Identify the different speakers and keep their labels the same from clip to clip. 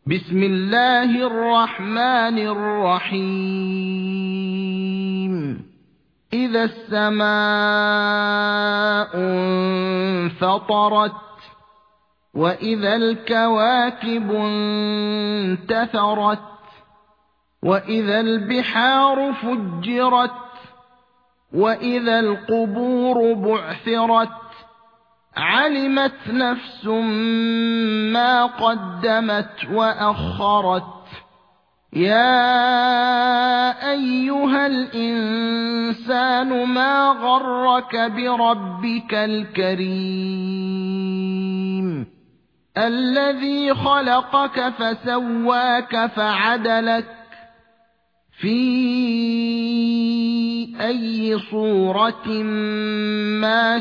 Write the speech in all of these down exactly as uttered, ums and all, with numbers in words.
Speaker 1: بسم الله الرحمن الرحيم إذا السماء انفطرت وإذا الكواكب انتثرت وإذا البحار فجرت وإذا القبور بعثرت علمت نفس ما قدمت وأخرت يا أيها الإنسان ما غرك بربك الكريم الذي خلقك فسواك فعدلك في أي صورة ما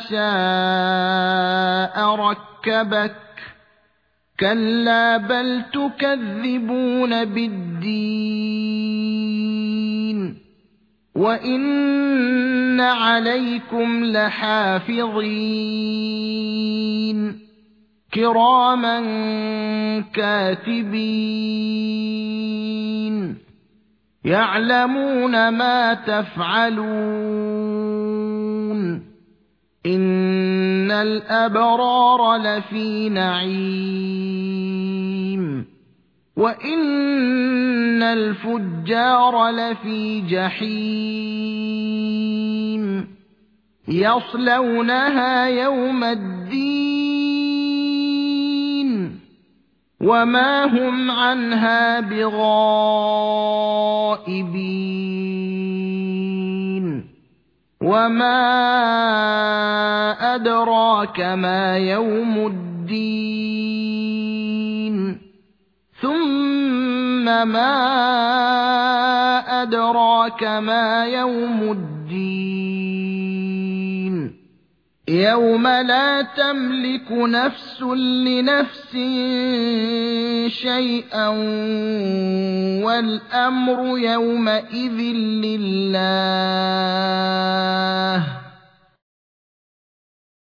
Speaker 1: شاء ركبك كلا بل تكذبون بالدين وإن عليكم لحافظين كراما كاتبين يعلمون ما تفعلون إن الأبرار لفي نعيم وإن الفجار لفي جحيم يصلونها يوم الدين وما هم عنها بغائبين وما أدراك ما يوم الدين ثم ما أدراك ما يوم الدين يوم لا تملك نفس لنفس شيئا والأمر يومئذ لله